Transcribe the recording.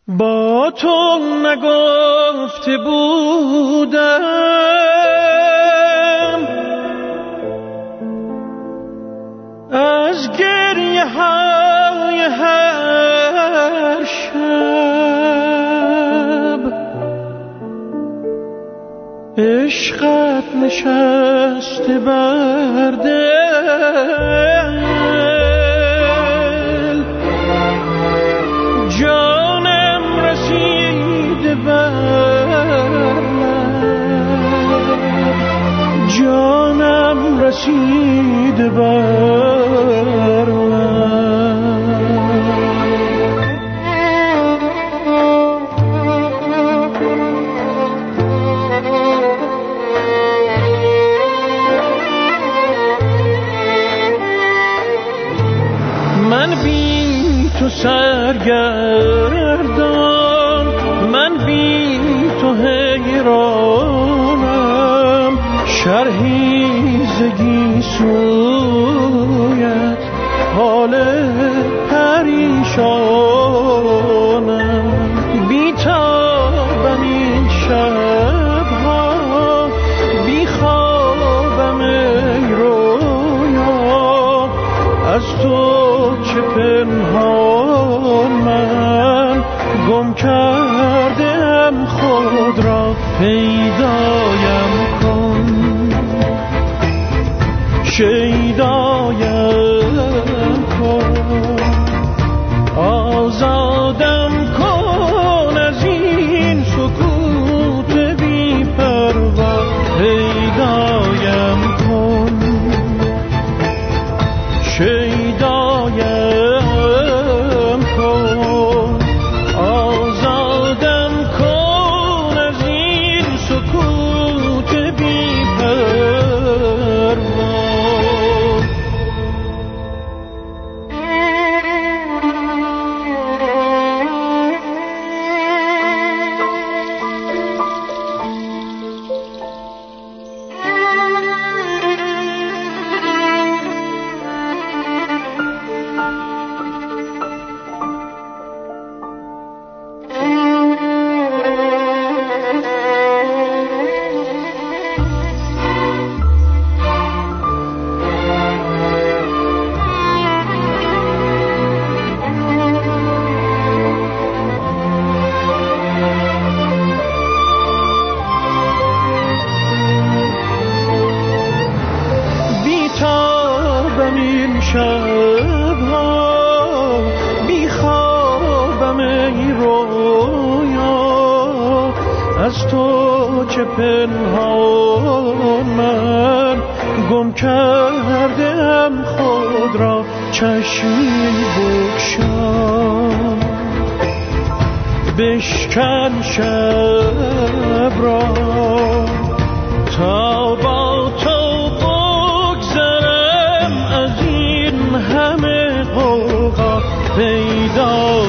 با تو نگفته بودم از گریه های هر شب عشقت نشسته بر دل جانم رسیده بر جانم رسیده بر من بی تو سرگردان من بی تو حیرانم شرحی زگی سویت حال پریشانم بی تابم این شبها بی خوابم ای رویا از تو چه پنهان من گم کردم خود را پیدایم کن شیدایم کن آزادم کن از این سکوت بی پروا پیدایم کن شیدایم کن آزادم کن از این سکوت بی پروا شبها بی خوابم ای رویا از تو چه پنهان من گم کردم خود را چشمی بگشا بشکن شب را تا با تو همه قوقا پیدا